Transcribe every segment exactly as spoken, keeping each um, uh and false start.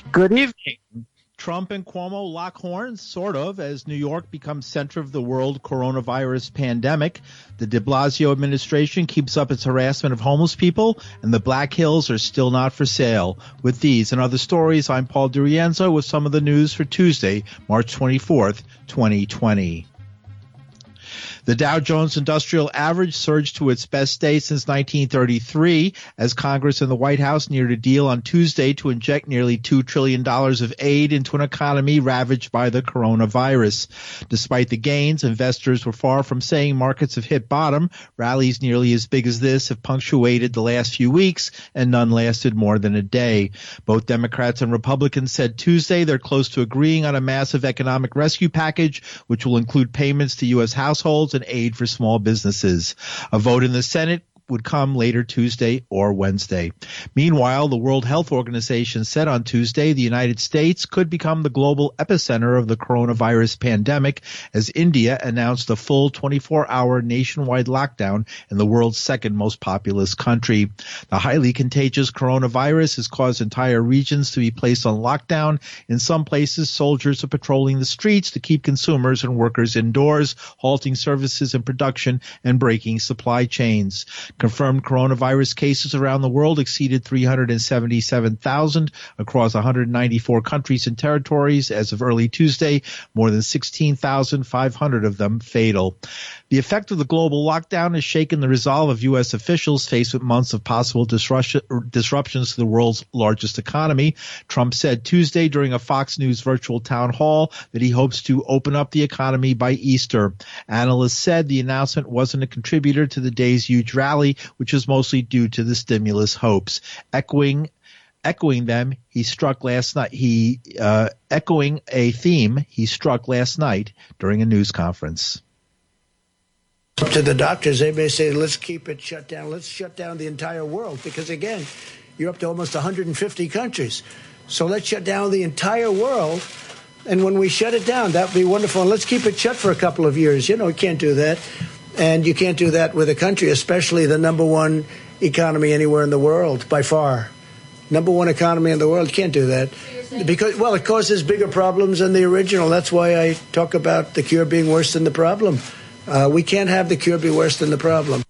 Good evening. Trump and Cuomo lock horns, sort of, as New York becomes center of the world coronavirus pandemic. The de Blasio administration keeps up its harassment of homeless people, and the Black Hills are still not for sale. With these and other stories, I'm Paul DiRienzo with some of the news for Tuesday, March twenty-fourth, twenty twenty. The Dow Jones Industrial Average surged to its best day since nineteen thirty-three as Congress and the White House neared a deal on Tuesday to inject nearly two trillion dollars of aid into an economy ravaged by the coronavirus. Despite the gains, investors were far from saying markets have hit bottom. Rallies nearly as big as this have punctuated the last few weeks, and none lasted more than a day. Both Democrats and Republicans said Tuesday they're close to agreeing on a massive economic rescue package, which will include payments to U S households and aid for small businesses. A vote in the Senate would come later Tuesday or Wednesday. Meanwhile, the World Health Organization said on Tuesday the United States could become the global epicenter of the coronavirus pandemic as India announced a full twenty-four hour nationwide lockdown in the world's second most populous country. The highly contagious coronavirus has caused entire regions to be placed on lockdown. In some places, soldiers are patrolling the streets to keep consumers and workers indoors, halting services and production and breaking supply chains. Confirmed coronavirus cases around the world exceeded three hundred seventy-seven thousand across one hundred ninety-four countries and territories as of early Tuesday, more than sixteen thousand five hundred of them fatal. The effect of the global lockdown has shaken the resolve of U S officials faced with months of possible disruption, disruptions to the world's largest economy. Trump said Tuesday during a Fox News virtual town hall that he hopes to open up the economy by Easter. Analysts said the announcement wasn't a contributor to the day's huge rally, which is mostly due to the stimulus hopes. Echoing Echoing them, he struck last night. He uh, echoing a theme he struck last night during a news conference. Up to the doctors, they may say, let's keep it shut down. Let's shut down the entire world because, again, you're up to almost one hundred fifty countries. So let's shut down the entire world. And when we shut it down, that would be wonderful. And let's keep it shut for a couple of years. You know, we can't do that. And you can't do that with a country, especially the number one economy anywhere in the world, by far. Number one economy in the world, you can't do that. Because, well, it causes bigger problems than the original. That's why I talk about the cure being worse than the problem. Uh, we can't have the cure be worse than the problem.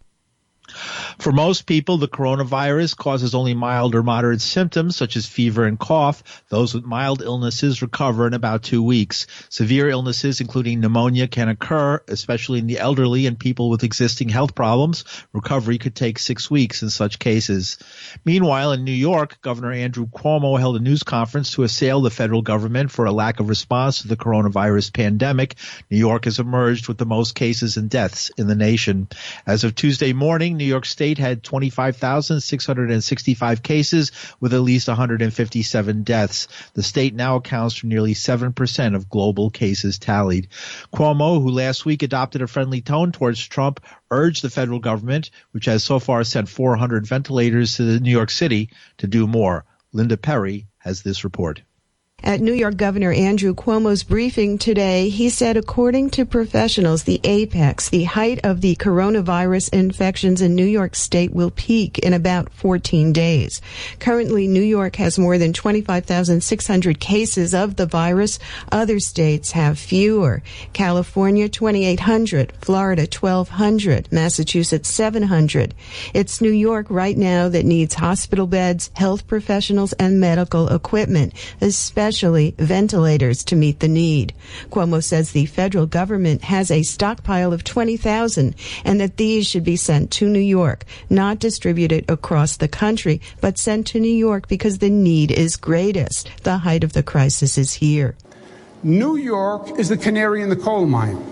For most people, the coronavirus causes only mild or moderate symptoms such as fever and cough. Those with mild illnesses recover in about two weeks. Severe illnesses, including pneumonia, can occur, especially in the elderly and people with existing health problems. Recovery could take six weeks in such cases. Meanwhile, in New York, Governor Andrew Cuomo held a news conference to assail the federal government for a lack of response to the coronavirus pandemic. New York has emerged with the most cases and deaths in the nation. As of Tuesday morning, New York State had twenty-five thousand six hundred sixty-five cases with at least one hundred fifty-seven deaths. The state now accounts for nearly seven percent of global cases tallied. Cuomo, who last week adopted a friendly tone towards Trump, urged the federal government, which has so far sent four hundred ventilators to New York City, to do more. Linda Perry has this report. At New York Governor Andrew Cuomo's briefing today, he said according to professionals, the apex, the height of the coronavirus infections in New York State will peak in about fourteen days. Currently, New York has more than twenty-five thousand six hundred cases of the virus. Other states have fewer. California, twenty-eight hundred. Florida, twelve hundred. Massachusetts, seven hundred. It's New York right now that needs hospital beds, health professionals, and medical equipment, especially Especially ventilators to meet the need. Cuomo says the federal government has a stockpile of twenty thousand and that these should be sent to New York, not distributed across the country, but sent to New York because the need is greatest. The height of the crisis is here. New York is the canary in the coal mine.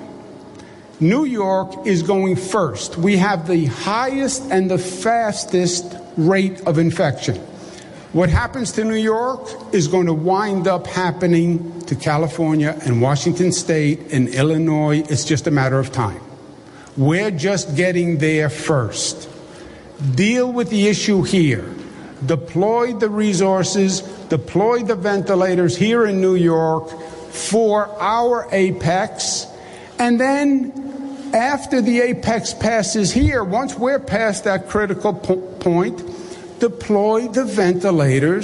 New York is going first. We have the highest and the fastest rate of infection. What happens to New York is going to wind up happening to California and Washington State and Illinois. It's just a matter of time. We're just getting there first. Deal with the issue here. Deploy the resources, deploy the ventilators here in New York for our apex, and then after the apex passes here, once we're past that critical po- point, deploy the ventilators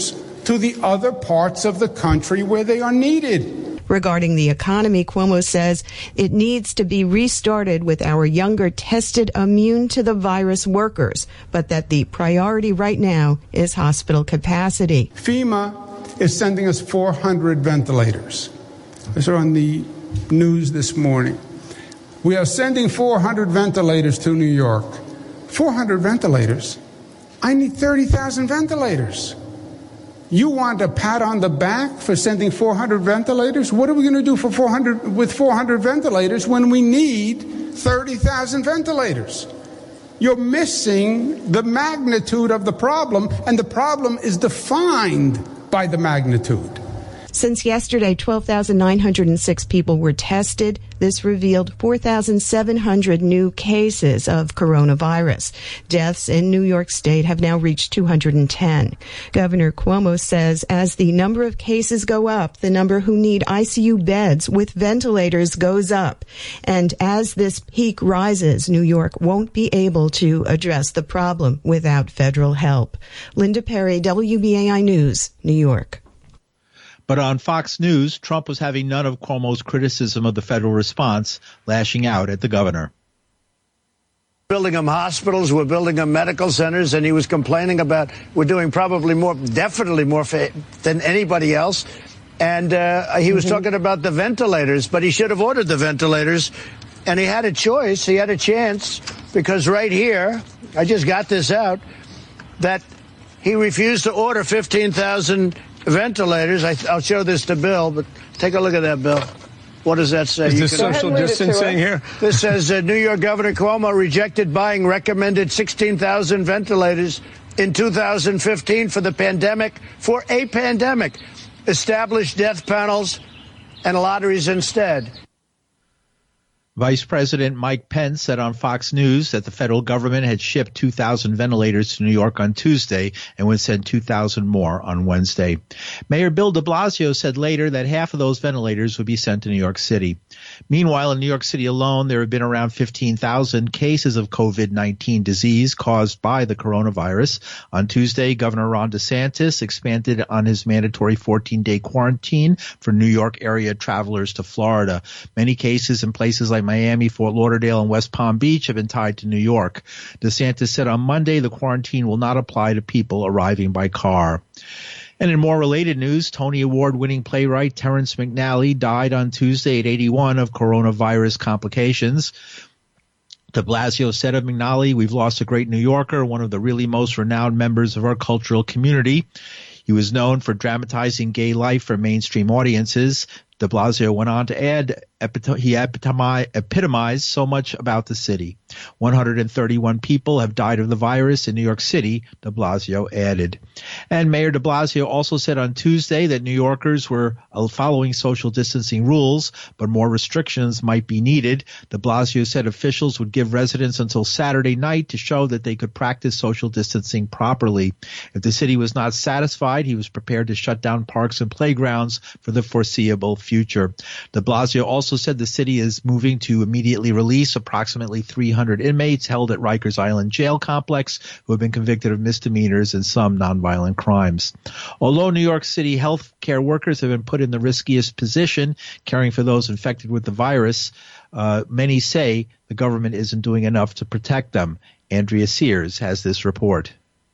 to the other parts of the country where they are needed. Regarding the economy, Cuomo says it needs to be restarted with our younger tested immune to the virus workers, but that the priority right now is hospital capacity. FEMA is sending us four hundred ventilators. These are on the news this morning. We are sending four hundred ventilators to New York. four hundred ventilators? I need thirty thousand ventilators. You want a pat on the back for sending four hundred ventilators? What are we going to do for four hundred with four hundred ventilators when we need thirty thousand ventilators? You're missing the magnitude of the problem, and the problem is defined by the magnitude. Since yesterday, twelve thousand nine hundred six people were tested. This revealed four thousand seven hundred new cases of coronavirus. Deaths in New York State have now reached two hundred ten. Governor Cuomo says as the number of cases go up, the number who need I C U beds with ventilators goes up. And as this peak rises, New York won't be able to address the problem without federal help. Linda Perry, W B A I News, New York. But on Fox News, Trump was having none of Cuomo's criticism of the federal response, lashing out at the governor. Building them hospitals, we're building them medical centers, and he was complaining about we're doing probably more, definitely more fa- than anybody else. And uh, he was mm-hmm. talking about the ventilators, but he should have ordered the ventilators. And he had a choice, he had a chance, because right here, I just got this out, that he refused to order fifteen thousand ventilators. I, I'll show this to Bill, but take a look at that, Bill. What does that say? Is this social distancing here? This says uh, New York Governor Cuomo rejected buying recommended sixteen thousand ventilators in two thousand fifteen for the pandemic, for a pandemic. Established death panels and lotteries instead. Vice President Mike Pence said on Fox News that the federal government had shipped two thousand ventilators to New York on Tuesday and would send two thousand more on Wednesday. Mayor Bill de Blasio said later that half of those ventilators would be sent to New York City. Meanwhile, in New York City alone, there have been around fifteen thousand cases of COVID nineteen disease caused by the coronavirus. On Tuesday, Governor Ron DeSantis expanded on his mandatory fourteen-day quarantine for New York area travelers to Florida. Many cases in places like Miami, Fort Lauderdale, and West Palm Beach have been tied to New York. DeSantis said on Monday the quarantine will not apply to people arriving by car. And in more related news, Tony Award-winning playwright Terrence McNally died on Tuesday at eighty-one of coronavirus complications. De Blasio said of McNally, "We've lost a great New Yorker, one of the really most renowned members of our cultural community. He was known for dramatizing gay life for mainstream audiences." De Blasio went on to add, he epitomized so much about the city. one hundred thirty-one people have died of the virus in New York City, de Blasio added. And Mayor de Blasio also said on Tuesday that New Yorkers were following social distancing rules, but more restrictions might be needed. De Blasio said officials would give residents until Saturday night to show that they could practice social distancing properly. If the city was not satisfied, he was prepared to shut down parks and playgrounds for the foreseeable future. De Blasio also said the city is moving to immediately release approximately three hundred inmates held at Rikers Island Jail Complex who have been convicted of misdemeanors and some nonviolent crimes. Although New York City health care workers have been put in the riskiest position caring for those infected with the virus, uh, many say the government isn't doing enough to protect them. Andrea Sears has this report.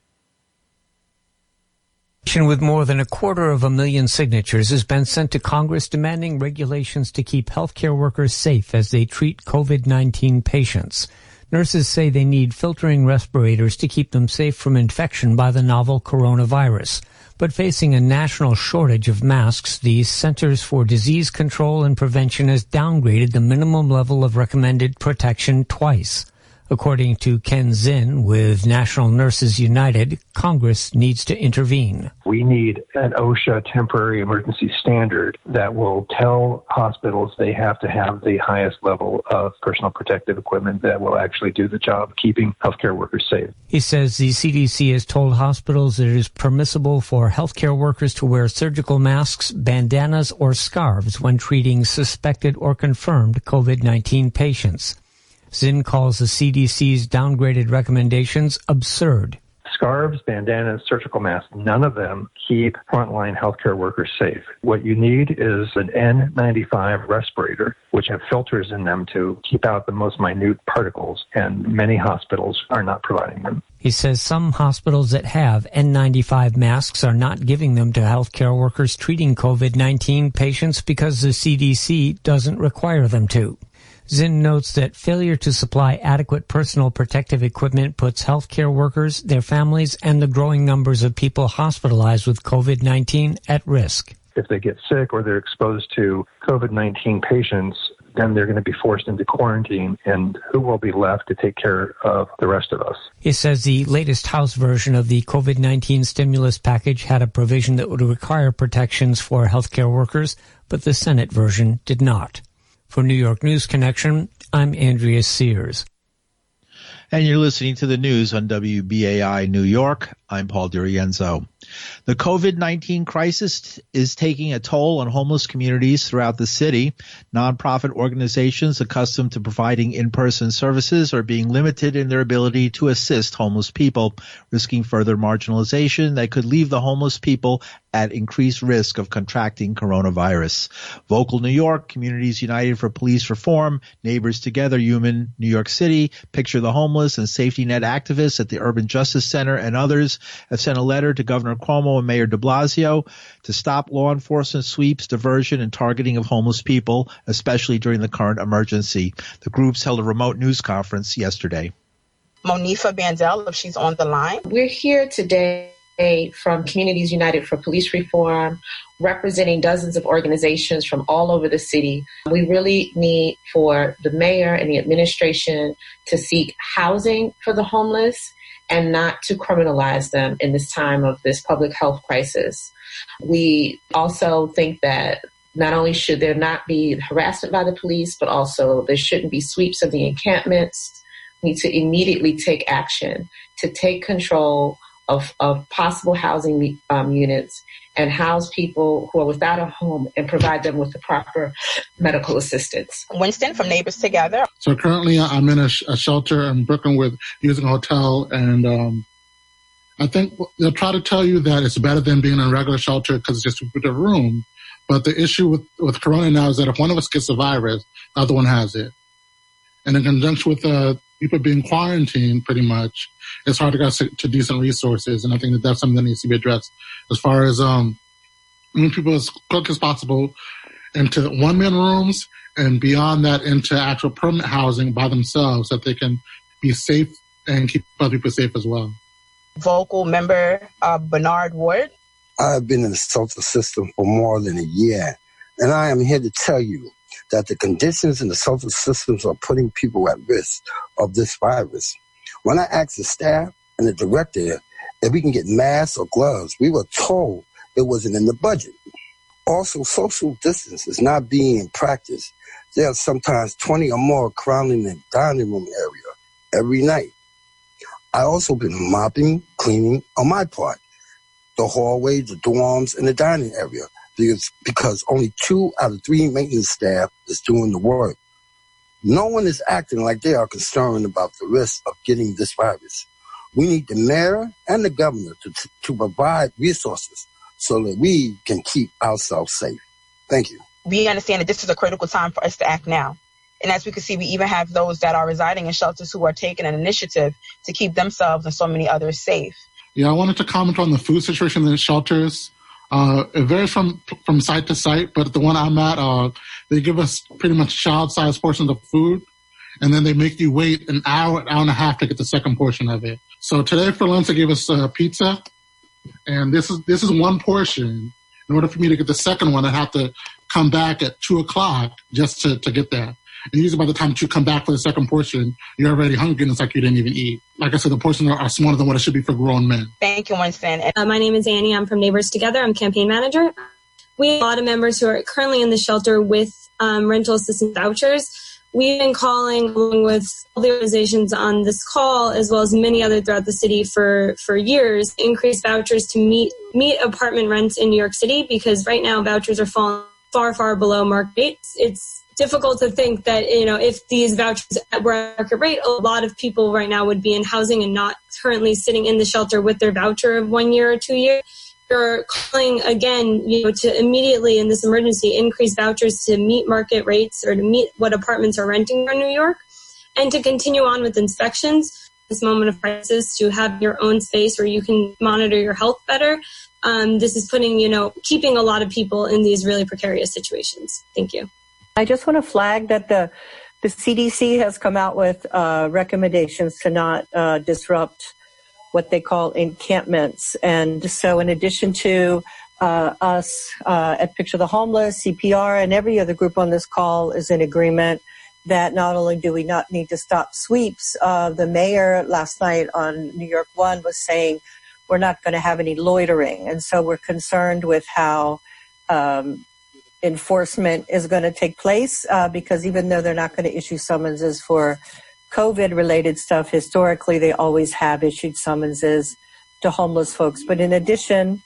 With more than a quarter of a million signatures has been sent to Congress demanding regulations to keep healthcare workers safe as they treat COVID nineteen patients. Nurses say they need filtering respirators to keep them safe from infection by the novel coronavirus. But facing a national shortage of masks, the Centers for Disease Control and Prevention has downgraded the minimum level of recommended protection twice. According to Ken Zinn with National Nurses United, Congress needs to intervene. We need an OSHA temporary emergency standard that will tell hospitals they have to have the highest level of personal protective equipment that will actually do the job of keeping healthcare workers safe. He says the C D C has told hospitals that it is permissible for healthcare workers to wear surgical masks, bandanas, or scarves when treating suspected or confirmed COVID nineteen patients. Zinn calls the C D C's downgraded recommendations absurd. Scarves, bandanas, surgical masks, none of them keep frontline healthcare workers safe. What you need is an N ninety-five respirator, which have filters in them to keep out the most minute particles, and many hospitals are not providing them. He says some hospitals that have N ninety-five masks are not giving them to healthcare workers treating COVID nineteen patients because the C D C doesn't require them to. Zinn notes that failure to supply adequate personal protective equipment puts healthcare workers, their families, and the growing numbers of people hospitalized with COVID nineteen at risk. If they get sick or they're exposed to COVID nineteen patients, then they're going to be forced into quarantine, and who will be left to take care of the rest of us? He says the latest House version of the COVID nineteen stimulus package had a provision that would require protections for healthcare workers, but the Senate version did not. For New York News Connection, I'm Andrea Sears. And you're listening to the news on W B A I New York. I'm Paul DiRienzo. The COVID nineteen crisis is taking a toll on homeless communities throughout the city. Nonprofit organizations accustomed to providing in-person services are being limited in their ability to assist homeless people, risking further marginalization that could leave the homeless people at increased risk of contracting coronavirus. Vocal New York, Communities United for Police Reform, Neighbors Together Human New York City, Picture the Homeless, and Safety Net activists at the Urban Justice Center and others have sent a letter to Governor Cuomo and Mayor de Blasio to stop law enforcement sweeps, diversion, and targeting of homeless people, especially during the current emergency. The groups held a remote news conference yesterday. Monifa Bandel, if she's on the line. We're here today from Communities United for Police Reform, representing dozens of organizations from all over the city. We really need for the mayor and the administration to seek housing for the homeless and not to criminalize them in this time of this public health crisis. We also think that not only should there not be harassment by the police, but also there shouldn't be sweeps of the encampments. We need to immediately take action to take control Of, of possible housing um, units and house people who are without a home and provide them with the proper medical assistance. Winston from Neighbors Together. So currently I'm in a, sh- a shelter in Brooklyn with using a hotel, and um, I think they'll try to tell you that it's better than being in a regular shelter because it's just a room. But the issue with, with Corona now is that if one of us gets the virus, the other one has it. And in conjunction with uh, people being quarantined, pretty much, it's hard to get to decent resources. And I think that that's something that needs to be addressed as far as um, moving people as quick as possible into one-man rooms and beyond that into actual permanent housing by themselves so that they can be safe and keep other people safe as well. Vocal member uh, Bernard Ward. I've been in the social system for more than a year, and I am here to tell you that the conditions in the social systems are putting people at risk of this virus. When I asked the staff and the director if we can get masks or gloves, we were told it wasn't in the budget. Also, social distance is not being practiced. There are sometimes twenty or more crowding the dining room area every night. I also been mopping, cleaning on my part, the hallway, the dorms, and the dining area, because, because only two out of three maintenance staff is doing the work. No one is acting like they are concerned about the risk of getting this virus. We need the mayor and the governor to, to provide resources so that we can keep ourselves safe. Thank you. We understand that this is a critical time for us to act now. And as we can see, we even have those that are residing in shelters who are taking an initiative to keep themselves and so many others safe. Yeah, I wanted to comment on the food situation in the shelters. Uh, it varies from from site to site, but the one I'm at, uh, they give us pretty much child-sized portions of food, and then they make you wait an hour, an hour and a half to get the second portion of it. So today for lunch, they gave us uh, pizza, and this is this is one portion. In order for me to get the second one, I have to come back at two o'clock just to, to get that. And usually by the time you come back for the second portion, you're already hungry and it's like you didn't even eat. Like I said, the portions are, are smaller than what it should be for grown men. Thank you, Winston. Uh, my name is Annie. I'm from Neighbors Together. I'm campaign manager. We have a lot of members who are currently in the shelter with um, rental assistance vouchers. We've been calling along with all the organizations on this call, as well as many other throughout the city for, for years, increase vouchers to meet meet apartment rents in New York City, because right now vouchers are falling far, far below market rates. It's difficult to think that, you know, if these vouchers were at market rate, a lot of people right now would be in housing and not currently sitting in the shelter with their voucher of one year or two years. You're calling again, you know, to immediately in this emergency increase vouchers to meet market rates or to meet what apartments are renting in New York, and to continue on with inspections. This moment of crisis, to have your own space where you can monitor your health better. Um, this is putting, you know, keeping a lot of people in these really precarious situations. Thank you. I just want to flag that the the C D C has come out with uh, recommendations to not uh, disrupt what they call encampments. And so in addition to uh, us uh, at Picture the Homeless, C P R, and every other group on this call is in agreement that not only do we not need to stop sweeps, uh, the mayor last night on New York One was saying we're not going to have any loitering. And so we're concerned with how um, enforcement is going to take place uh, because even though they're not going to issue summonses for COVID-related stuff, historically they always have issued summonses to homeless folks. But in addition,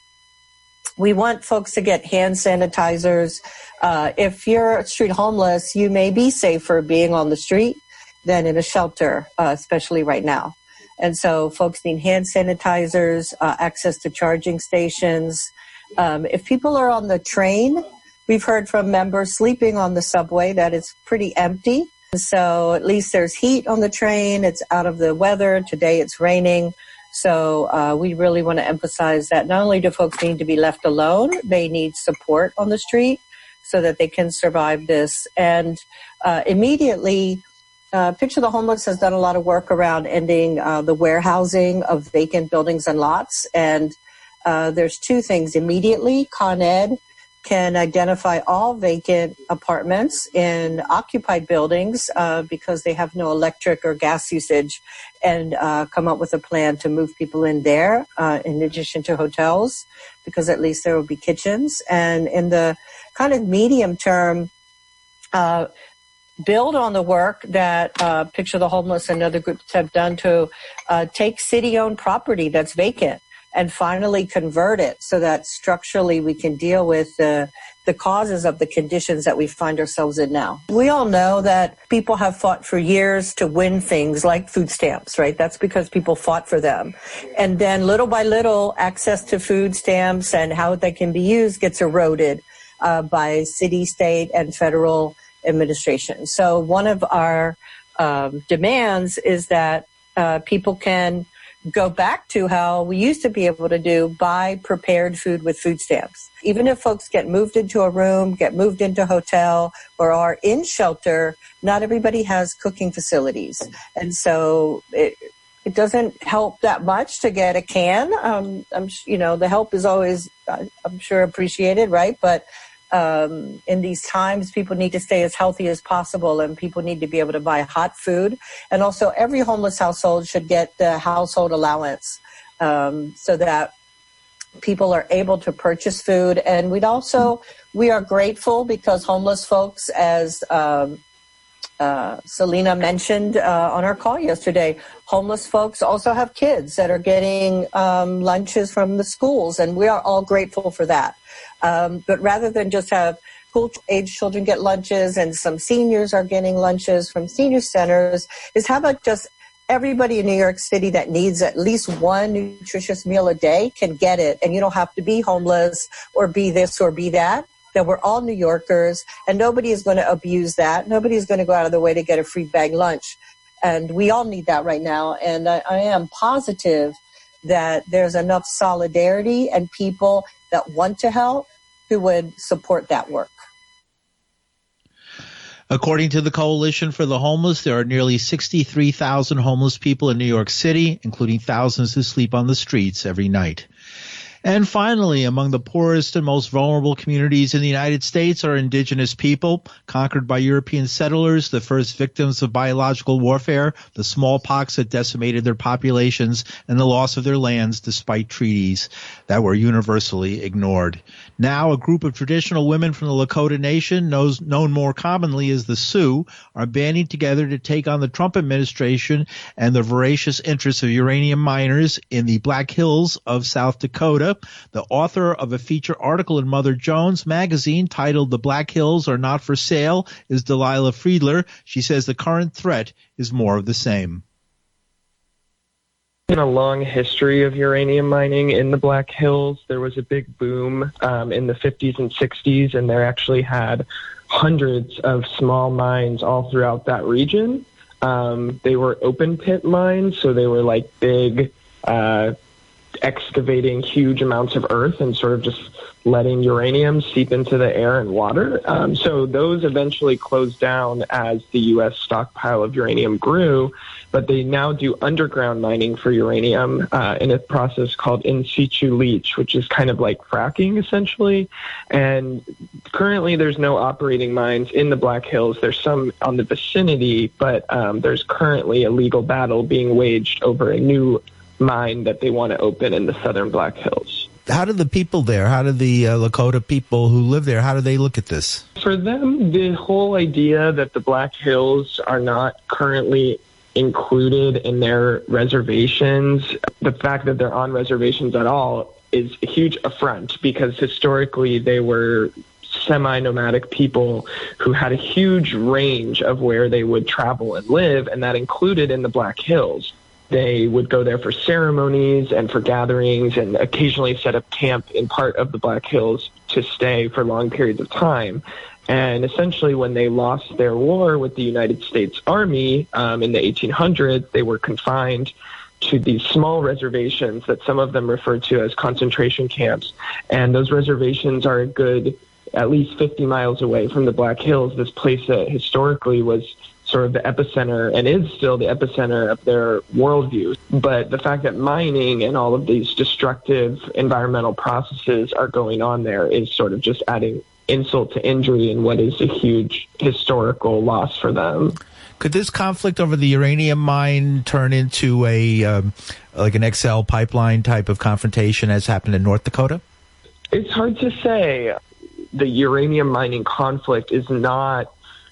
we want folks to get hand sanitizers. Uh, if you're street homeless, you may be safer being on the street than in a shelter, uh, especially right now. And so folks need hand sanitizers, uh, access to charging stations. Um, if people are on the train, we've heard from members sleeping on the subway that it's pretty empty. So at least there's heat on the train. It's out of the weather. Today it's raining. So uh, we really want to emphasize that not only do folks need to be left alone, they need support on the street so that they can survive this. And uh, immediately, uh, Picture the Homeless has done a lot of work around ending uh, the warehousing of vacant buildings and lots. And uh, there's two things. Immediately, Con Ed can identify all vacant apartments in occupied buildings uh, because they have no electric or gas usage, and uh, come up with a plan to move people in there uh, in addition to hotels, because at least there will be kitchens. And in the kind of medium term, uh, build on the work that uh, Picture the Homeless and other groups have done to uh, take city-owned property that's vacant and finally convert it so that structurally we can deal with the, the causes of the conditions that we find ourselves in now. We all know that people have fought for years to win things like food stamps, right? That's because people fought for them. And then little by little, access to food stamps and how they can be used gets eroded uh, by city, state, and federal administration. So one of our um, demands is that uh, people can go back to how we used to be able to do buy prepared food with food stamps. Even if folks get moved into a room, get moved into a hotel, or are in shelter, not everybody has cooking facilities. And so it, it doesn't help that much to get a can. Um, I'm, you know, the help is always, I'm sure, appreciated, right? But Um, in these times, people need to stay as healthy as possible, and people need to be able to buy hot food. And also, every homeless household should get the household allowance um, so that people are able to purchase food. And we'd also, we are grateful because homeless folks, as um, uh, Selena mentioned uh, on our call yesterday, homeless folks also have kids that are getting um, lunches from the schools, and we are all grateful for that. Um, but rather than just have school-age children get lunches and some seniors are getting lunches from senior centers, is how about just everybody in New York City that needs at least one nutritious meal a day can get it, and you don't have to be homeless or be this or be that, that we're all New Yorkers, and nobody is going to abuse that. Nobody is going to go out of their way to get a free bag lunch. And we all need that right now. And I, I am positive that there's enough solidarity and people that want to help who would support that work. According to the Coalition for the Homeless, there are nearly sixty-three thousand homeless people in New York City, including thousands who sleep on the streets every night. And finally, among the poorest and most vulnerable communities in the United States are indigenous people, conquered by European settlers, the first victims of biological warfare, the smallpox that decimated their populations, and the loss of their lands despite treaties that were universally ignored. Now, a group of traditional women from the Lakota Nation, knows, known more commonly as the Sioux, are banding together to take on the Trump administration and the voracious interests of uranium miners in the Black Hills of South Dakota. Dakota. The author of a feature article in Mother Jones magazine titled "The Black Hills Are Not for Sale" is Delilah Friedler. She says the current threat is more of the same. In a long history of uranium mining in the Black Hills, there was a big boom um, in the fifties and sixties, and there actually had hundreds of small mines all throughout that region. Um, they were open pit mines, so they were like big, uh, excavating huge amounts of earth and sort of just letting uranium seep into the air and water. Um, so those eventually closed down as the U S stockpile of uranium grew, but they now do underground mining for uranium uh, in a process called in situ leach, which is kind of like fracking essentially. And currently there's no operating mines in the Black Hills. There's some on the vicinity, but um, there's currently a legal battle being waged over a new mine that they want to open in the southern Black Hills. How do the people there, how do the uh, Lakota people who live there, how do they look at this? For them, the whole idea that the Black Hills are not currently included in their reservations, the fact that they're on reservations at all is a huge affront, because historically they were semi-nomadic people who had a huge range of where they would travel and live, and that included in the Black Hills. They would go there for ceremonies and for gatherings and occasionally set up camp in part of the Black Hills to stay for long periods of time. And essentially when they lost their war with the United States Army um, in the eighteen hundreds, they were confined to these small reservations that some of them refer to as concentration camps. And those reservations are a good at least fifty miles away from the Black Hills, this place that historically was sort of the epicenter and is still the epicenter of their worldview. But the fact that mining and all of these destructive environmental processes are going on there is sort of just adding insult to injury in what is a huge historical loss for them. Could this conflict over the uranium mine turn into a um, like an X L pipeline type of confrontation as happened in North Dakota? It's hard to say. The uranium mining conflict is not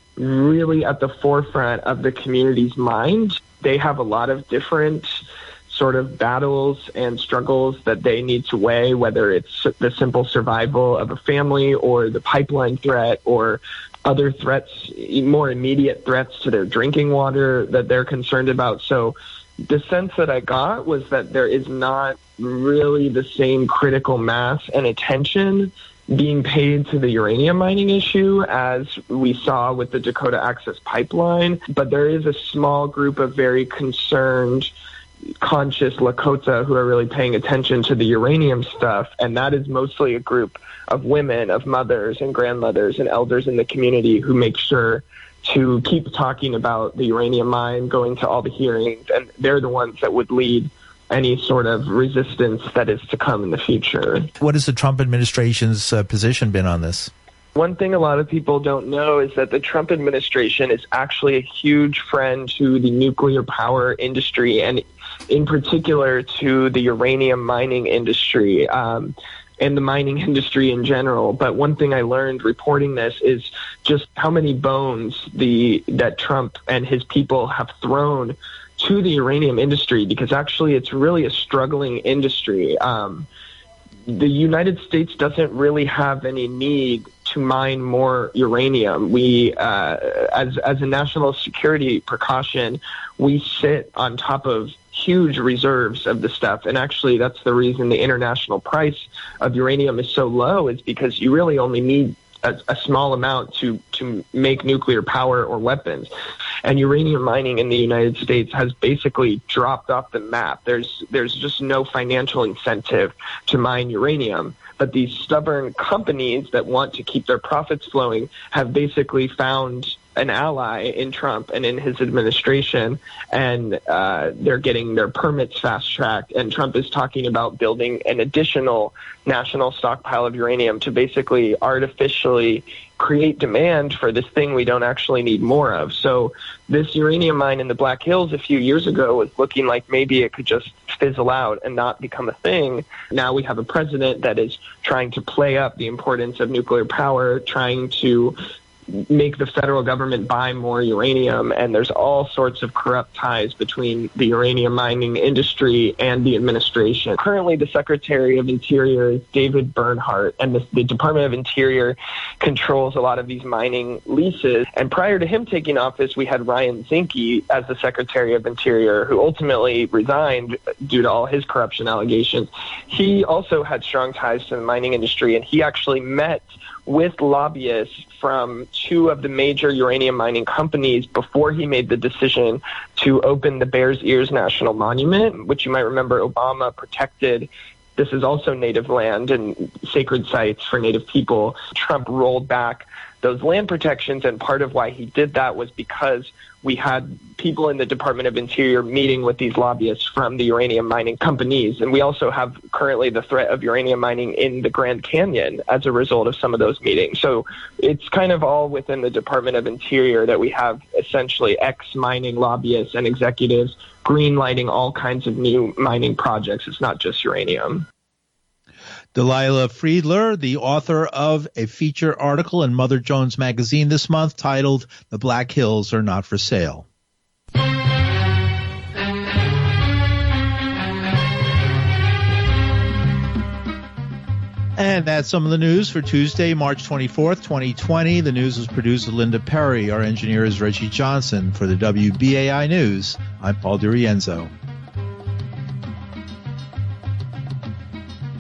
really at the forefront of the community's mind. They have a lot of different sort of battles and struggles that they need to weigh, whether it's the simple survival of a family or the pipeline threat or other threats, more immediate threats to their drinking water that they're concerned about. So the sense that I got was that there is not really the same critical mass and attention being paid to the uranium mining issue as we saw with the Dakota Access Pipeline. But there is a small group of very concerned, conscious Lakota who are really paying attention to the uranium stuff. And that is mostly a group of women, of mothers and grandmothers and elders in the community who make sure to keep talking about the uranium mine, going to all the hearings. And they're the ones that would lead any sort of resistance that is to come in the future. What has the Trump administration's uh, position been on this? One thing a lot of people don't know is that the Trump administration is actually a huge friend to the nuclear power industry and in particular to the uranium mining industry um, and the mining industry in general. But one thing I learned reporting this is just how many bones the that Trump and his people have thrown to the uranium industry, because actually it's really a struggling industry. Um, the United States doesn't really have any need to mine more uranium. We, uh, as as a national security precaution, we sit on top of huge reserves of the stuff. And actually that's the reason the international price of uranium is so low, is because you really only need a, a small amount to, to make nuclear power or weapons. And uranium mining in the United States has basically dropped off the map. There's there's just no financial incentive to mine uranium. But these stubborn companies that want to keep their profits flowing have basically found an ally in Trump and in his administration, and uh, they're getting their permits fast-tracked. And Trump is talking about building an additional national stockpile of uranium to basically artificially create demand for this thing we don't actually need more of. So this uranium mine in the Black Hills a few years ago was looking like maybe it could just fizzle out and not become a thing. Now we have a president that is trying to play up the importance of nuclear power, trying to make the federal government buy more uranium, and there's all sorts of corrupt ties between the uranium mining industry and the administration. Currently, the Secretary of Interior is David Bernhardt, and the, the Department of Interior controls a lot of these mining leases. And prior to him taking office, we had Ryan Zinke as the Secretary of Interior, who ultimately resigned due to all his corruption allegations. He also had strong ties to the mining industry, and he actually met with lobbyists from two of the major uranium mining companies before he made the decision to open the Bears Ears National Monument, which you might remember Obama protected. This is also native land and sacred sites for Native people. Trump rolled back those land protections, and part of why he did that was because we had people in the Department of Interior meeting with these lobbyists from the uranium mining companies. And we also have currently the threat of uranium mining in the Grand Canyon as a result of some of those meetings. So it's kind of all within the Department of Interior that we have essentially ex-mining lobbyists and executives green-lighting all kinds of new mining projects. It's not just uranium. Delilah Friedler, the author of a feature article in Mother Jones magazine this month titled "The Black Hills Are Not for Sale." And that's some of the news for Tuesday, March twenty-fourth, twenty twenty. The news was produced with Linda Perry. Our engineer is Reggie Johnson. For the W B A I News, I'm Paul DiRienzo.